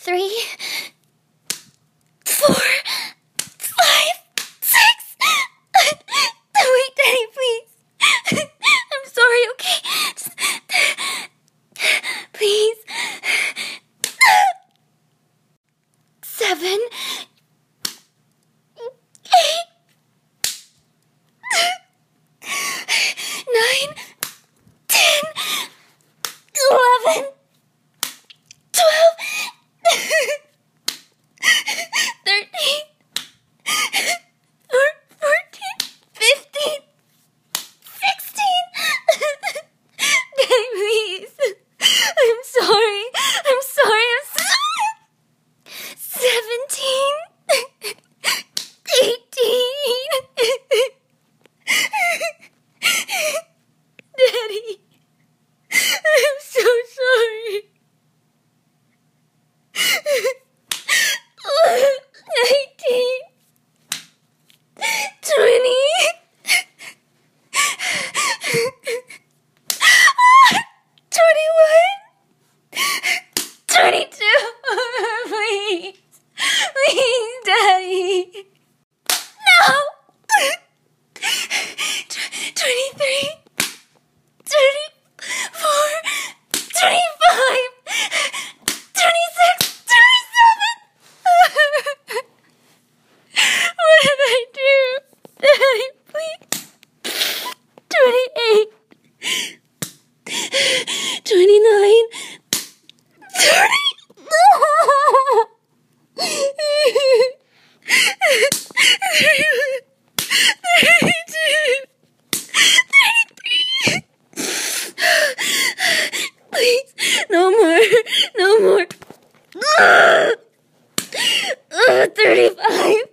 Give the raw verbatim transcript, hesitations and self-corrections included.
three, four, five, six. Wait, Daddy, please. I'm sorry, okay? Just, please. Seven, eight, nine, ten, eleven, twelve, thirteen, fourteen, fifteen, sixteen. Daddy, please. I'm sorry. I'm sorry. I'm sorry. Seventeen, eighteen. Daddy, I'm so sorry. Nineteen, twenty, twenty-one, twenty-two. Please, please, Daddy. No. Twenty-three, twenty-four, twenty-five, twenty-six, twenty-seven. What did I do? Daddy, please. Twenty-eight, twenty-nine, thirty. Please, no more, no more. Uh, thirty-five.